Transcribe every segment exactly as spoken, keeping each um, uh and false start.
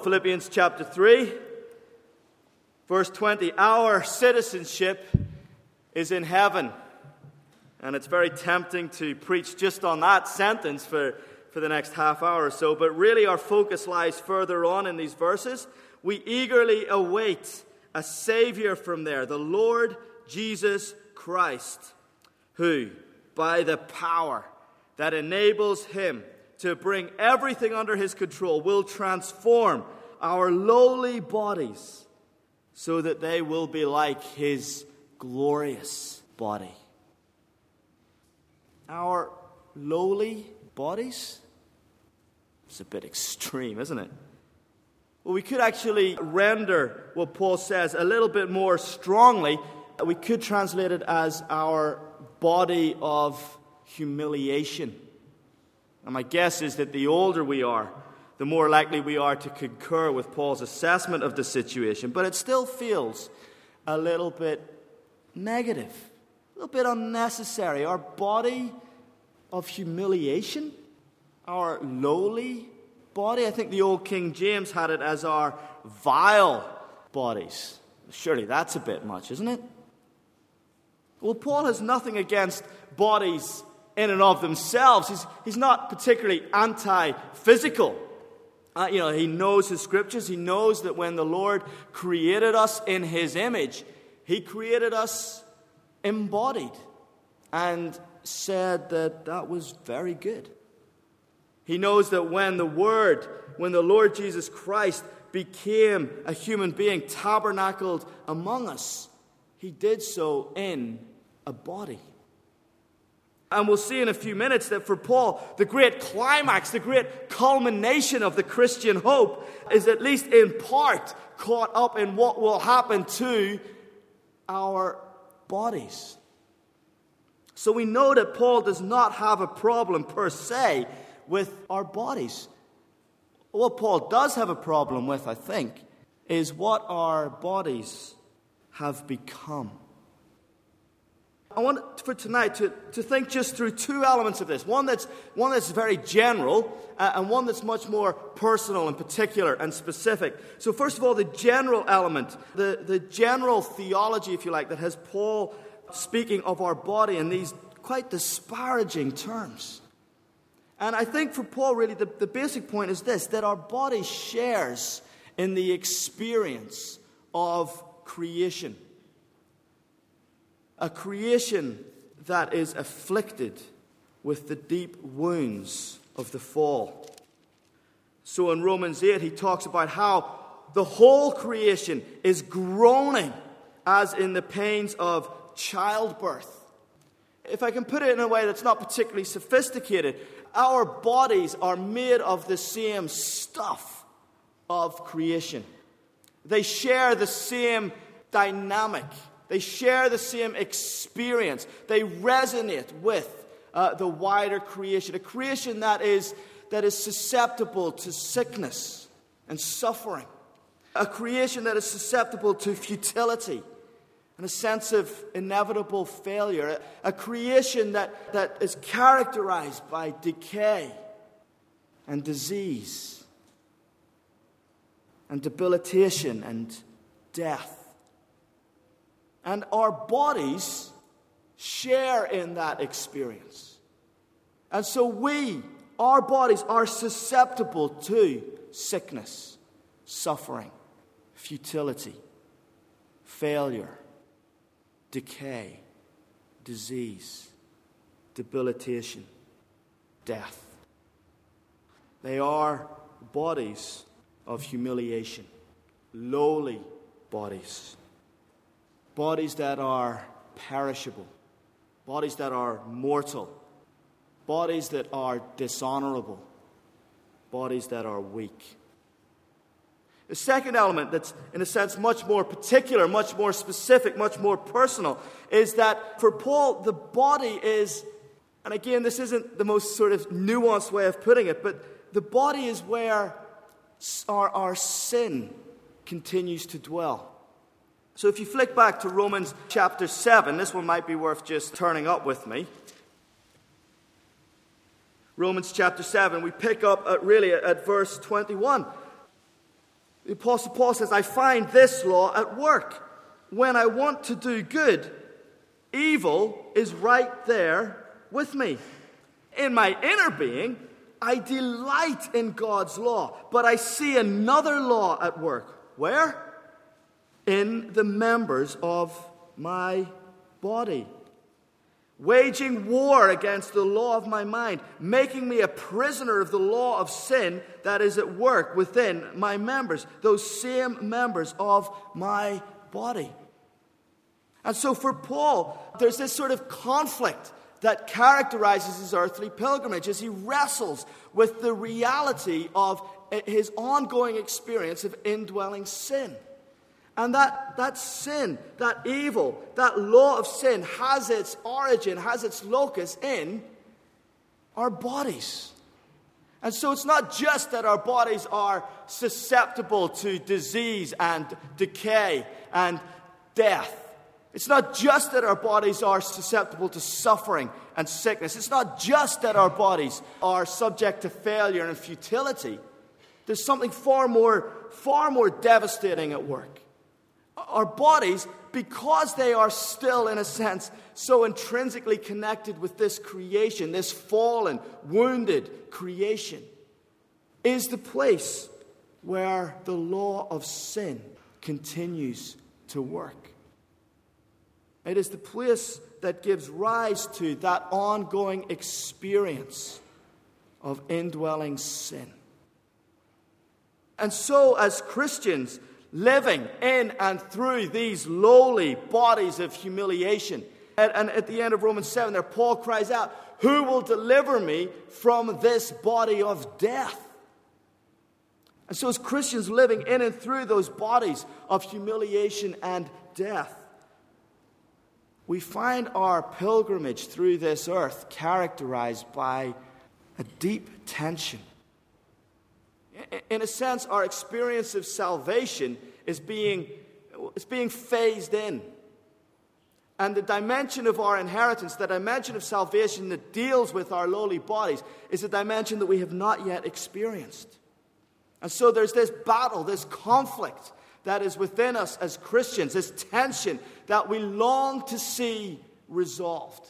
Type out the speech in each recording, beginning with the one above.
Philippians chapter three, verse twenty. Our citizenship is in heaven. And it's very tempting to preach just on that sentence for, for the next half hour or so. But really our focus lies further on in these verses. We eagerly await a Savior from there, the Lord Jesus Christ, who, by the power that enables him to bring everything under his control, will transform our lowly bodies so that they will be like his glorious body. Our lowly bodies? It's a bit extreme, isn't it? Well, we could actually render what Paul says a little bit more strongly. We could translate it as our body of humiliation. And my guess is that the older we are, the more likely we are to concur with Paul's assessment of the situation. But it still feels a little bit negative, a little bit unnecessary. Our body of humiliation, our lowly body. I think the old King James had it as our vile bodies. Surely that's a bit much, isn't it? Well, Paul has nothing against bodies in and of themselves. He's, he's not particularly anti-physical. Uh, you know, he knows his scriptures. He knows that when the Lord created us in his image, he created us embodied and said that that was very good. He knows that when the Word, when the Lord Jesus Christ became a human being, tabernacled among us, he did so in a body. And we'll see in a few minutes that for Paul, the great climax, the great culmination of the Christian hope is at least in part caught up in what will happen to our bodies. So we know that Paul does not have a problem per se with our bodies. What Paul does have a problem with, I think, is what our bodies have become. I want for tonight to, to think just through two elements of this. One that's, one that's very general uh, and one that's much more personal and particular and specific. So first of all, the general element, the, the general theology, if you like, that has Paul speaking of our body in these quite disparaging terms. And I think for Paul, really, the, the basic point is this, that our body shares in the experience of creation. A creation that is afflicted with the deep wounds of the fall. So in Romans eight, he talks about how the whole creation is groaning as in the pains of childbirth. If I can put it in a way that's not particularly sophisticated, our bodies are made of the same stuff of creation. They share the same dynamic. They share the same experience. They resonate with uh, the wider creation. A creation that is, that is susceptible to sickness and suffering. A creation that is susceptible to futility and a sense of inevitable failure. A, a creation that, that is characterized by decay and disease and debilitation and death. And our bodies share in that experience. And so we, our bodies, are susceptible to sickness, suffering, futility, failure, decay, disease, debilitation, death. They are bodies of humiliation, lowly bodies. Bodies that are perishable, bodies that are mortal, bodies that are dishonorable, bodies that are weak. The second element that's, in a sense, much more particular, much more specific, much more personal, is that for Paul, the body is, and again, this isn't the most sort of nuanced way of putting it, but the body is where our, our sin continues to dwell. So if you flick back to Romans chapter seven, this one might be worth just turning up with me. Romans chapter seven, we pick up at, really at verse twenty-one. The Apostle Paul says, I find this law at work. When I want to do good, evil is right there with me. In my inner being, I delight in God's law, but I see another law at work. Where? In the members of my body. Waging war against the law of my mind, making me a prisoner of the law of sin that is at work within my members, those same members of my body. And so for Paul, there's this sort of conflict that characterizes his earthly pilgrimage as he wrestles with the reality of his ongoing experience of indwelling sin. And that, that sin, that evil, that law of sin has its origin, has its locus in our bodies. And so it's not just that our bodies are susceptible to disease and decay and death. It's not just that our bodies are susceptible to suffering and sickness. It's not just that our bodies are subject to failure and futility. There's something far more, far more devastating at work. Our bodies, because they are still, in a sense, so intrinsically connected with this creation, this fallen, wounded creation, is the place where the law of sin continues to work. It is the place that gives rise to that ongoing experience of indwelling sin. And so, as Christians, living in and through these lowly bodies of humiliation. And, and at the end of Romans seven there, Paul cries out, who will deliver me from this body of death? And so as Christians living in and through those bodies of humiliation and death, we find our pilgrimage through this earth characterized by a deep tension. In a sense, our experience of salvation is being, is being phased in. And the dimension of our inheritance, the dimension of salvation that deals with our lowly bodies, is a dimension that we have not yet experienced. And so there's this battle, this conflict that is within us as Christians, this tension that we long to see resolved.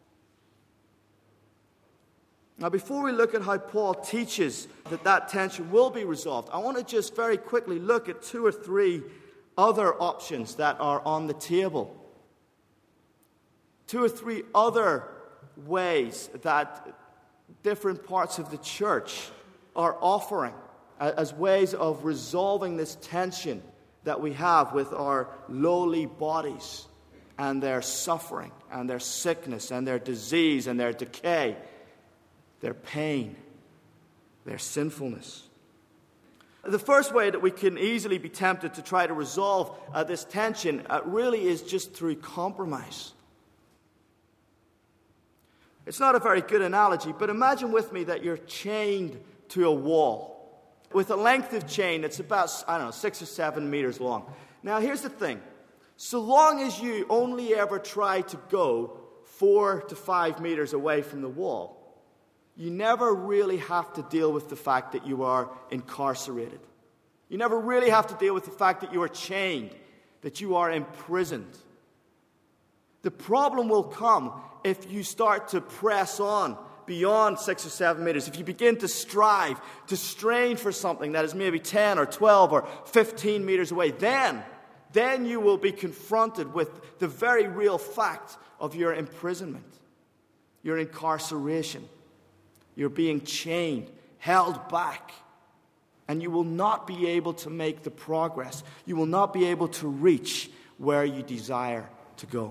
Now, before we look at how Paul teaches that that tension will be resolved, I want to just very quickly look at two or three other options that are on the table. Two or three other ways that different parts of the church are offering as ways of resolving this tension that we have with our lowly bodies and their suffering and their sickness and their disease and their decay, their pain, their sinfulness. The first way that we can easily be tempted to try to resolve uh, this tension uh, really is just through compromise. It's not a very good analogy, but imagine with me that you're chained to a wall with a length of chain that's about, I don't know, six or seven meters long. Now, here's the thing. So long as you only ever try to go four to five meters away from the wall, you never really have to deal with the fact that you are incarcerated. You never really have to deal with the fact that you are chained, that you are imprisoned. The problem will come if you start to press on beyond six or seven meters, if you begin to strive, to strain for something that is maybe ten or twelve or fifteen meters away, then, then you will be confronted with the very real fact of your imprisonment, your incarceration. You're being chained, held back, and you will not be able to make the progress. You will not be able to reach where you desire to go.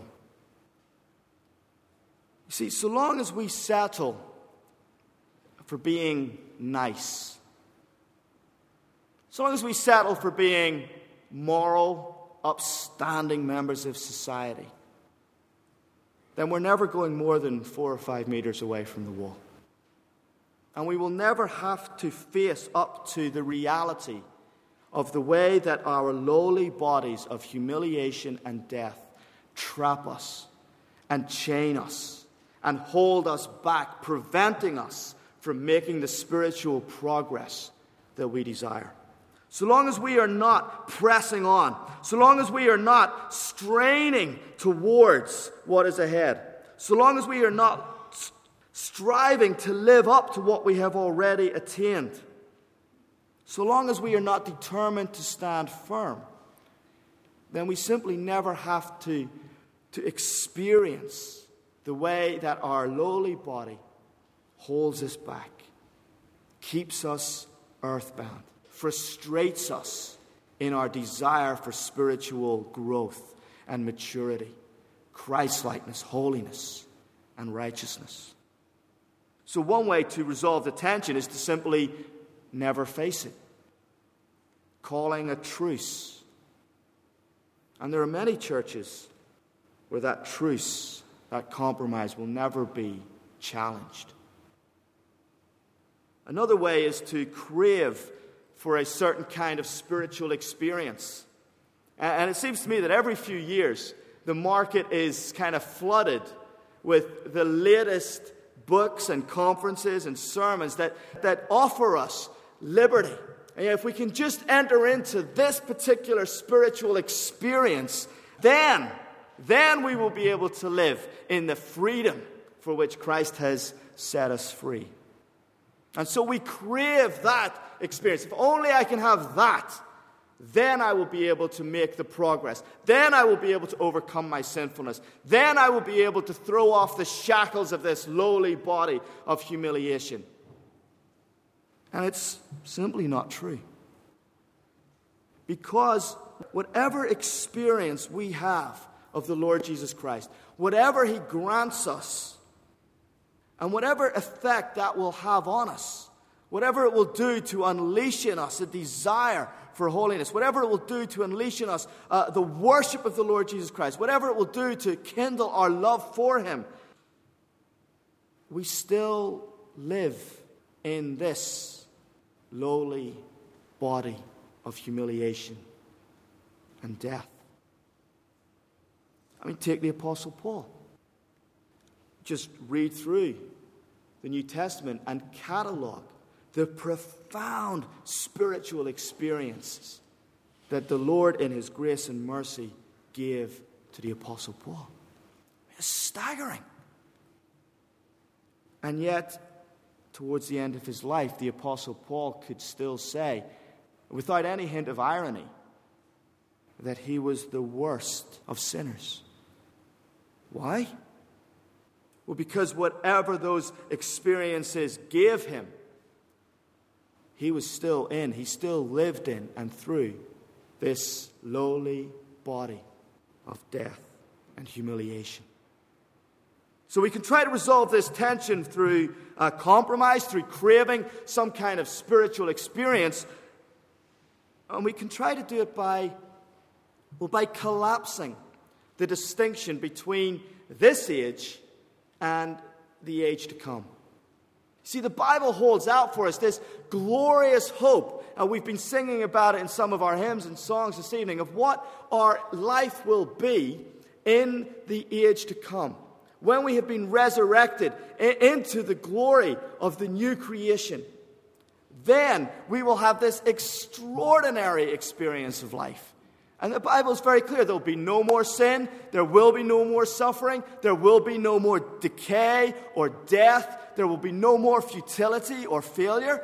You see, so long as we settle for being nice, so long as we settle for being moral, upstanding members of society, then we're never going more than four or five meters away from the wall. And we will never have to face up to the reality of the way that our lowly bodies of humiliation and death trap us and chain us and hold us back, preventing us from making the spiritual progress that we desire. so long as we are not pressing on, so long as we are not straining towards what is ahead, so long as we are not striving to live up to what we have already attained, so long as we are not determined to stand firm, then we simply never have to, to experience the way that our lowly body holds us back, keeps us earthbound, frustrates us in our desire for spiritual growth and maturity, Christ-likeness, holiness, and righteousness. So one way to resolve the tension is to simply never face it, calling a truce. And there are many churches where that truce, that compromise, will never be challenged. Another way is to crave for a certain kind of spiritual experience. And it seems to me that every few years, the market is kind of flooded with the latest books and conferences and sermons that, that offer us liberty. And if we can just enter into this particular spiritual experience, then, then we will be able to live in the freedom for which Christ has set us free. And so we crave that experience. If only I can have that, then I will be able to make the progress. Then I will be able to overcome my sinfulness. Then I will be able to throw off the shackles of this lowly body of humiliation. And it's simply not true. Because whatever experience we have of the Lord Jesus Christ, whatever He grants us, and whatever effect that will have on us, whatever it will do to unleash in us a desire for holiness, whatever it will do to unleash in us uh, the worship of the Lord Jesus Christ, whatever it will do to kindle our love for Him, we still live in this lowly body of humiliation and death. I mean, take the Apostle Paul. Just read through the New Testament and catalog the profound spiritual experiences that the Lord in His grace and mercy gave to the Apostle Paul. It's staggering. And yet, towards the end of his life, the Apostle Paul could still say, without any hint of irony, that he was the worst of sinners. Why? Well, because whatever those experiences gave him, he was still in, he still lived in and through this lowly body of death and humiliation. So we can try to resolve this tension through uh, compromise, through craving some kind of spiritual experience. And we can try to do it by, well, by collapsing the distinction between this age and the age to come. See, the Bible holds out for us this glorious hope, and we've been singing about it in some of our hymns and songs this evening, of what our life will be in the age to come, when we have been resurrected into the glory of the new creation. Then we will have this extraordinary experience of life. And the Bible is very clear. There will be no more sin. There will be no more suffering. There will be no more decay or death. There will be no more futility or failure.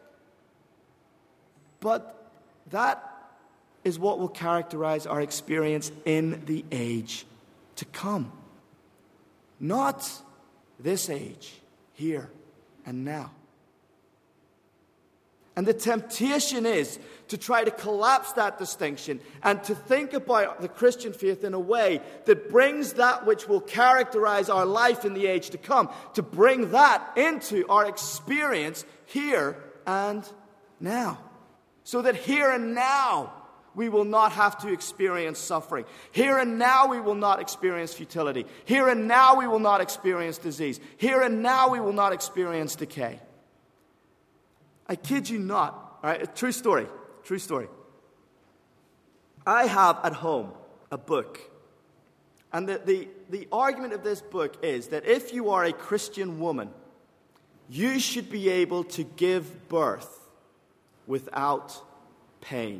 But that is what will characterize our experience in the age to come. Not this age, here and now. And the temptation is to try to collapse that distinction and to think about the Christian faith in a way that brings that which will characterize our life in the age to come, to bring that into our experience here and now. So that here and now we will not have to experience suffering. Here and now we will not experience futility. Here and now we will not experience disease. Here and now we will not experience decay. I kid you not. All right, a true story. True story. I have at home a book. And the, the, the argument of this book is that if you are a Christian woman, you should be able to give birth without pain.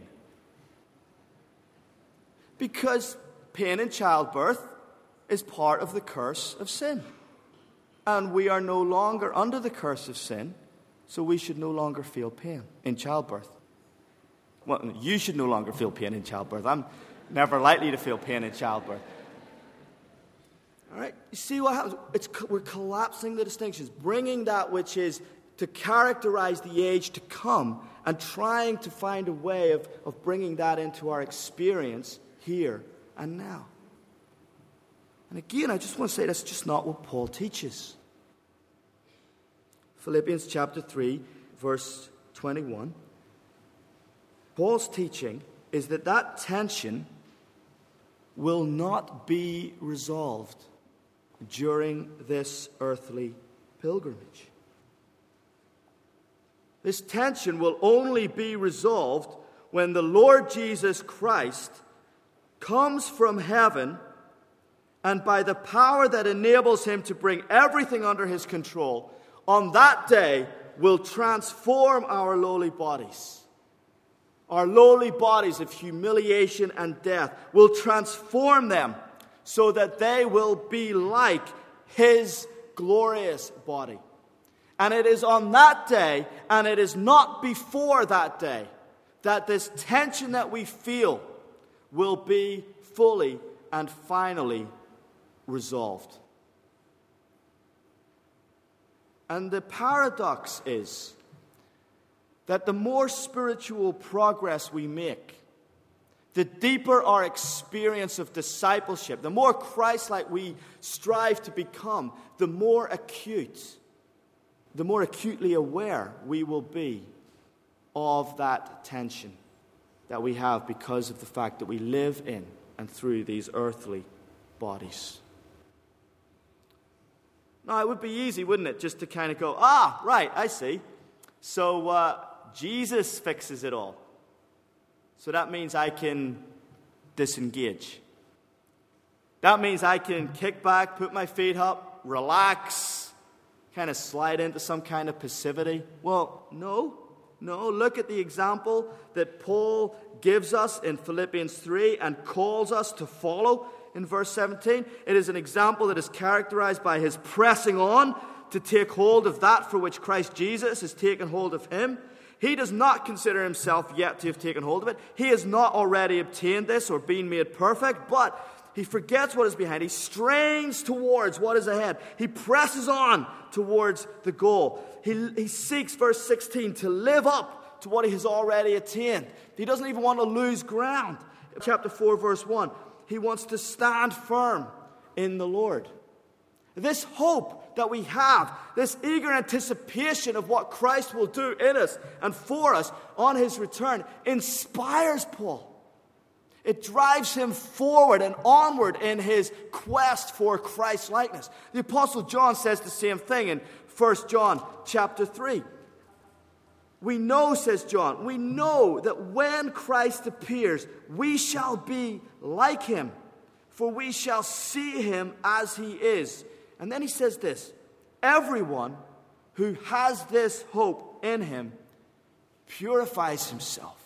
Because pain in childbirth is part of the curse of sin. And we are no longer under the curse of sin, so we should no longer feel pain in childbirth. Well, you should no longer feel pain in childbirth. I'm never likely to feel pain in childbirth. All right? You see what happens? It's, we're collapsing the distinctions, bringing that which is to characterize the age to come and trying to find a way of, of bringing that into our experience here and now. And again, I just want to say that's just not what Paul teaches. Philippians chapter three, verse twenty-one. Paul's teaching is that that tension will not be resolved during this earthly pilgrimage. This tension will only be resolved when the Lord Jesus Christ comes from heaven and by the power that enables him to bring everything under his control, on that day will transform our lowly bodies. Our lowly bodies of humiliation and death will transform them so that they will be like his glorious body. And it is on that day, and it is not before that day, that this tension that we feel will be fully and finally resolved. And the paradox is that the more spiritual progress we make, the deeper our experience of discipleship, the more Christ-like we strive to become, the more acute, the more acutely aware we will be of that tension that we have because of the fact that we live in and through these earthly bodies. Now, it would be easy, wouldn't it, just to kind of go, ah, right, I see. So uh, Jesus fixes it all. So that means I can disengage. That means I can kick back, put my feet up, relax, kind of slide into some kind of passivity. Well, no, no. Look at the example that Paul gives us in Philippians three and calls us to follow in verse seventeen. It is an example that is characterized by his pressing on to take hold of that for which Christ Jesus has taken hold of him. He does not consider himself yet to have taken hold of it. He has not already obtained this or been made perfect, but he forgets what is behind. He strains towards what is ahead. He presses on towards the goal. He, he seeks, verse sixteen, to live up to what he has already attained. He doesn't even want to lose ground. Chapter four, verse one, he wants to stand firm in the Lord. This hope that we have, this eager anticipation of what Christ will do in us and for us on his return, inspires Paul. It drives him forward and onward in his quest for Christ-likeness. The Apostle John says the same thing in First John chapter three. We know, says John, we know that when Christ appears, we shall be like him, for we shall see him as he is. And then he says this, everyone who has this hope in him purifies himself.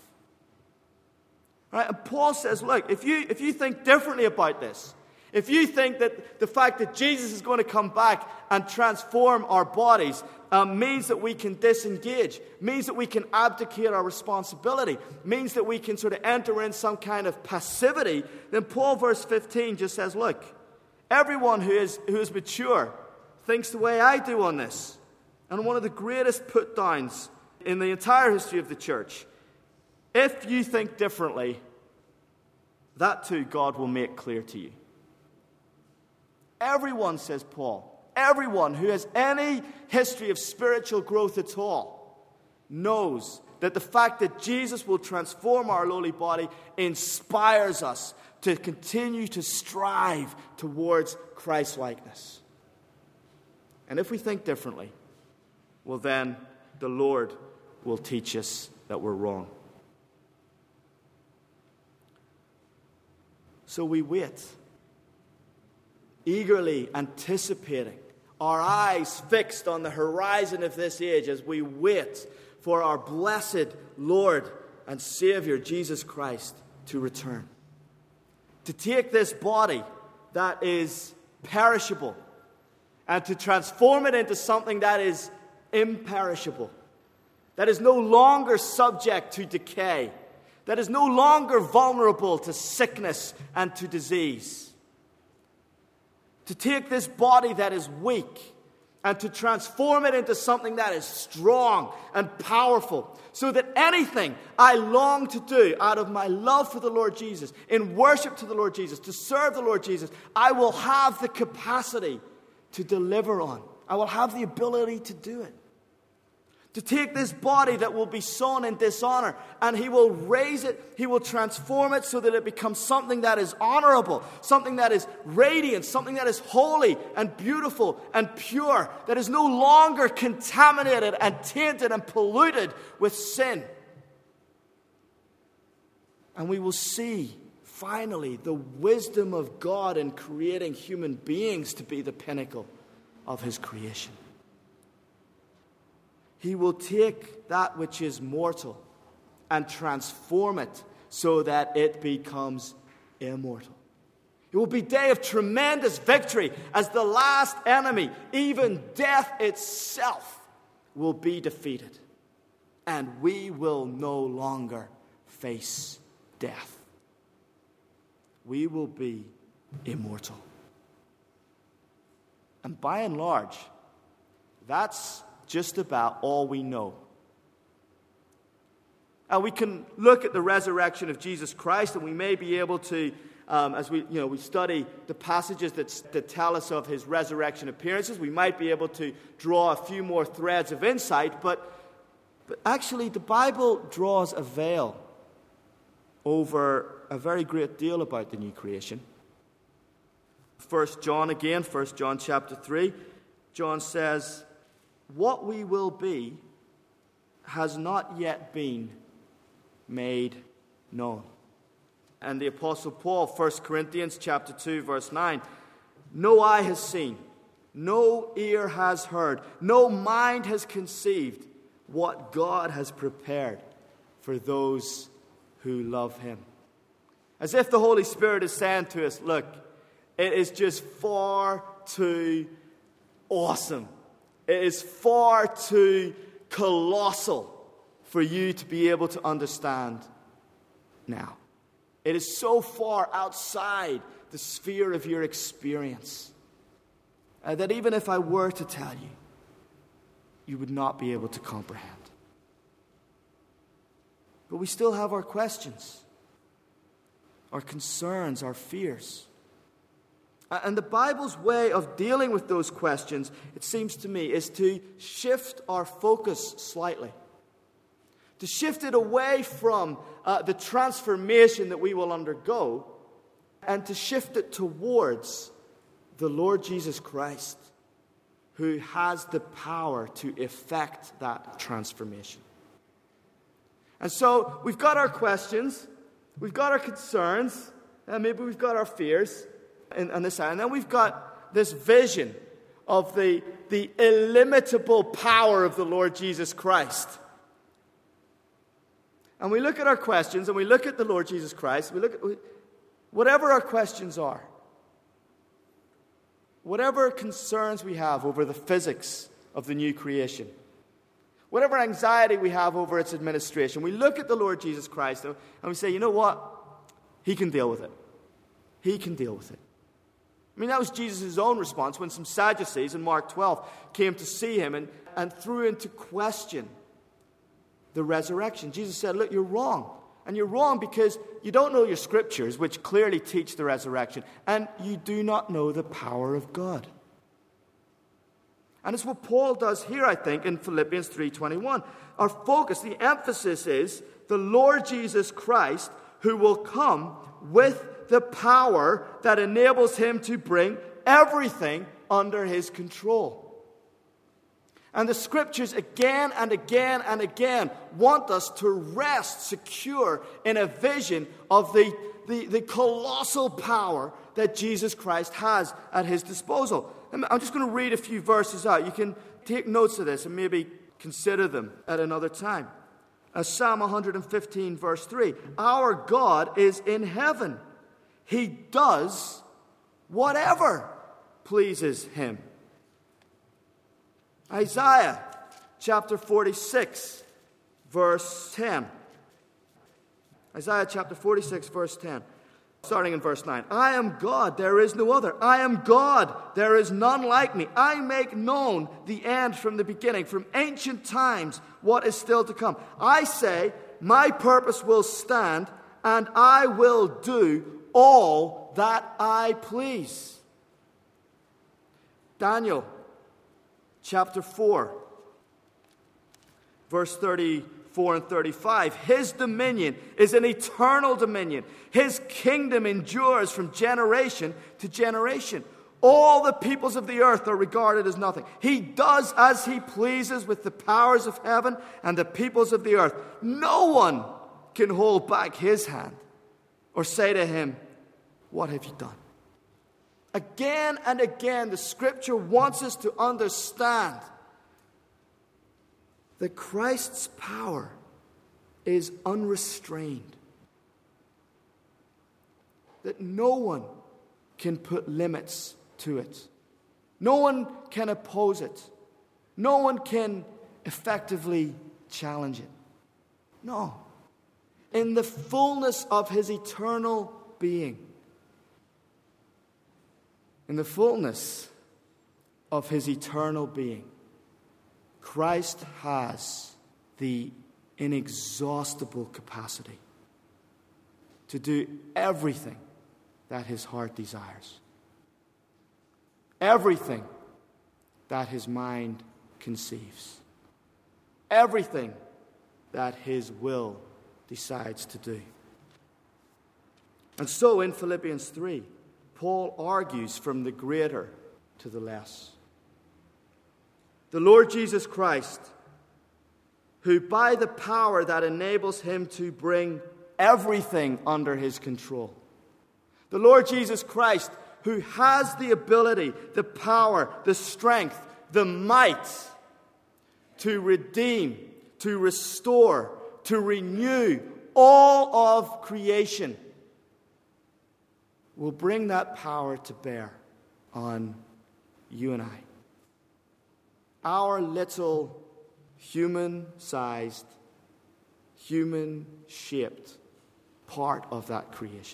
Right? And Paul says, look, if you, if you think differently about this, if you think that the fact that Jesus is going to come back and transform our bodies um, means that we can disengage, means that we can abdicate our responsibility, means that we can sort of enter in some kind of passivity, then Paul, verse fifteen, just says, look, everyone who is, who is mature thinks the way I do on this. And one of the greatest put-downs in the entire history of the church, if you think differently, that too God will make clear to you. Everyone, says Paul, everyone who has any history of spiritual growth at all knows that the fact that Jesus will transform our lowly body inspires us to continue to strive towards Christ-likeness. And if we think differently, well then the Lord will teach us that we're wrong. So we wait, eagerly anticipating, our eyes fixed on the horizon of this age as we wait for our blessed Lord and Savior, Jesus Christ, to return. To take this body that is perishable and to transform it into something that is imperishable, that is no longer subject to decay, that is no longer vulnerable to sickness and to disease. To take this body that is weak and to transform it into something that is strong and powerful, so that anything I long to do out of my love for the Lord Jesus, in worship to the Lord Jesus, to serve the Lord Jesus, I will have the capacity to deliver on. I will have the ability to do it. To take this body that will be sown in dishonor, and he will raise it, he will transform it so that it becomes something that is honorable, something that is radiant, something that is holy and beautiful and pure, that is no longer contaminated and tainted and polluted with sin. And we will see, finally, the wisdom of God in creating human beings to be the pinnacle of his creation. He will take that which is mortal and transform it so that it becomes immortal. It will be a day of tremendous victory as the last enemy, even death itself, will be defeated. And we will no longer face death. We will be immortal. And by and large, that's just about all we know. And we can look at the resurrection of Jesus Christ, and we may be able to, um, as we you know we study the passages that, that tell us of his resurrection appearances, we might be able to draw a few more threads of insight. But, but actually, the Bible draws a veil over a very great deal about the new creation. First John again, First John chapter three, John says, what we will be has not yet been made known. And the Apostle Paul, First Corinthians chapter two, verse nine, no eye has seen, no ear has heard, no mind has conceived what God has prepared for those who love him. As if the Holy Spirit is saying to us, look, it is just far too awesome. It is far too colossal for you to be able to understand now. It is so far outside the sphere of your experience uh, that even if I were to tell you, you would not be able to comprehend. But we still have our questions, our concerns, our fears. And the Bible's way of dealing with those questions, it seems to me, is to shift our focus slightly. To shift it away from uh, the transformation that we will undergo, and to shift it towards the Lord Jesus Christ, who has the power to effect that transformation. And so we've got our questions, we've got our concerns, and maybe we've got our fears. And, and this side. And then we've got this vision of the, the illimitable power of the Lord Jesus Christ. And we look at our questions, and we look at the Lord Jesus Christ, we look at whatever our questions are, whatever concerns we have over the physics of the new creation, whatever anxiety we have over its administration, we look at the Lord Jesus Christ and we say, you know what? He can deal with it. He can deal with it. I mean, that was Jesus' own response when some Sadducees in Mark twelve came to see him and, and threw into question the resurrection. Jesus said, look, you're wrong. And you're wrong because you don't know your scriptures, which clearly teach the resurrection, and you do not know the power of God. And it's what Paul does here, I think, in Philippians three twenty-one. Our focus, the emphasis is the Lord Jesus Christ, who will come with the power that enables him to bring everything under his control. And the scriptures again and again and again want us to rest secure in a vision of the, the, the colossal power that Jesus Christ has at his disposal. I'm just going to read a few verses out. You can take notes of this and maybe consider them at another time. As Psalm one fifteen, verse three, our God is in heaven. He does whatever pleases him. Isaiah chapter forty-six, verse ten. Isaiah chapter forty-six, verse ten. Starting in verse nine. I am God, there is no other. I am God, there is none like me. I make known the end from the beginning, from ancient times, what is still to come. I say, my purpose will stand, and I will do all that I please. Daniel chapter four, verse thirty-four and thirty-five. His dominion is an eternal dominion. His kingdom endures from generation to generation. All the peoples of the earth are regarded as nothing. He does as he pleases with the powers of heaven and the peoples of the earth. No one can hold back his hand or say to him, what have you done? Again and again, the scripture wants us to understand that Christ's power is unrestrained. That no one can put limits to it. No one can oppose it. No one can effectively challenge it. No. In the fullness of his eternal being, in the fullness of his eternal being, Christ has the inexhaustible capacity to do everything that his heart desires, everything that his mind conceives, everything that his will decides to do. And so in Philippians three, Paul argues from the greater to the less. The Lord Jesus Christ, who by the power that enables him to bring everything under his control, the Lord Jesus Christ, who has the ability, the power, the strength, the might to redeem, to restore, to renew all of creation, will bring that power to bear on you and I. Our little human-sized, human-shaped part of that creation.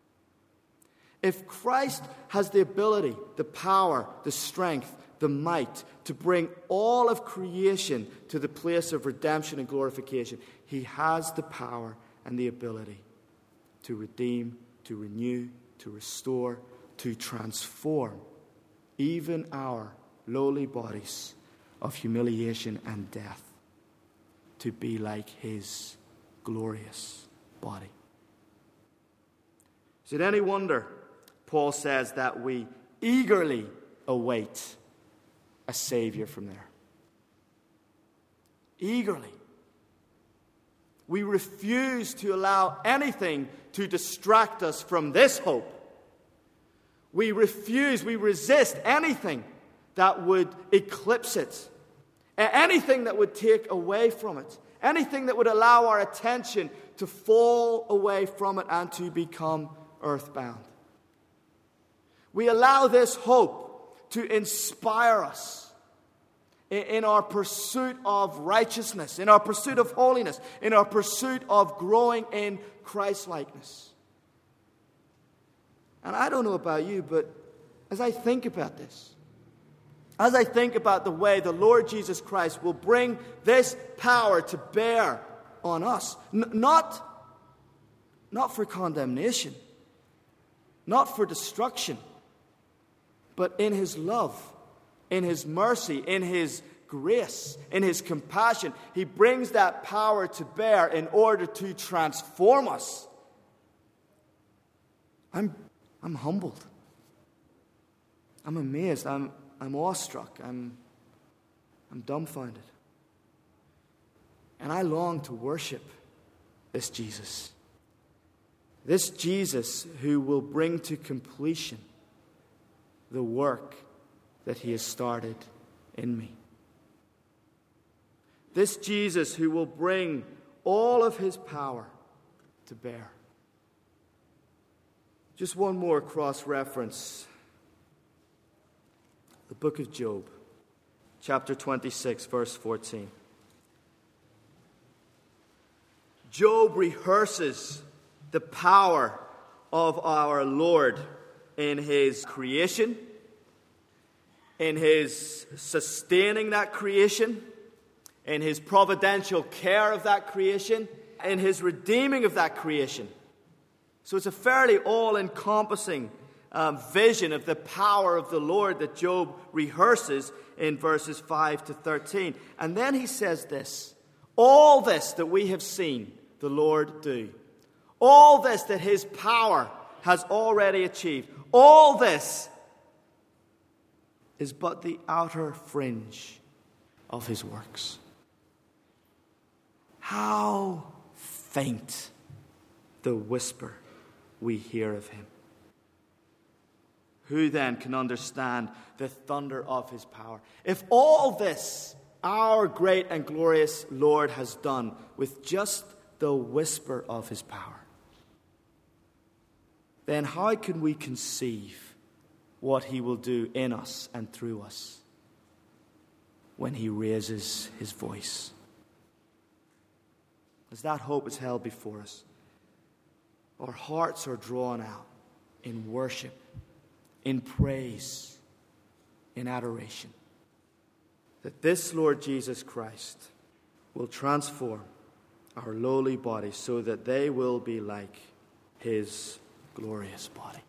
If Christ has the ability, the power, the strength, the might to bring all of creation to the place of redemption and glorification, he has the power and the ability to redeem, to renew, to restore, to transform even our lowly bodies of humiliation and death to be like his glorious body. Is it any wonder, Paul says, that we eagerly await a Savior from there? Eagerly. We refuse to allow anything to distract us from this hope. We refuse, we resist anything that would eclipse it, anything that would take away from it, anything that would allow our attention to fall away from it and to become earthbound. We allow this hope to inspire us in our pursuit of righteousness, in our pursuit of holiness, in our pursuit of growing in Christ-likeness. And I don't know about you, but as I think about this, as I think about the way the Lord Jesus Christ will bring this power to bear on us, n- not, not for condemnation, not for destruction, but in his love, in his mercy, in his grace, in his compassion, he brings that power to bear in order to transform us. I'm, I'm humbled. I'm amazed. I'm, I'm awestruck. I'm, I'm dumbfounded. And I long to worship this Jesus. This Jesus who will bring to completion the work that he has started in me. This Jesus who will bring all of his power to bear. Just one more cross-reference. The book of Job, chapter twenty-six, verse fourteen. Job rehearses the power of our Lord in his creation, in his sustaining that creation, in his providential care of that creation, in his redeeming of that creation. So it's a fairly all-encompassing um, vision of the power of the Lord that Job rehearses in verses five to thirteen. And then he says this: all this that we have seen the Lord do, all this that his power has already achieved, all this is but the outer fringe of his works. How faint the whisper we hear of him. Who then can understand the thunder of his power? If all this our great and glorious Lord has done with just the whisper of his power, then how can we conceive what he will do in us and through us when he raises his voice? As that hope is held before us, our hearts are drawn out in worship, in praise, in adoration, that this Lord Jesus Christ will transform our lowly bodies so that they will be like his glorious body.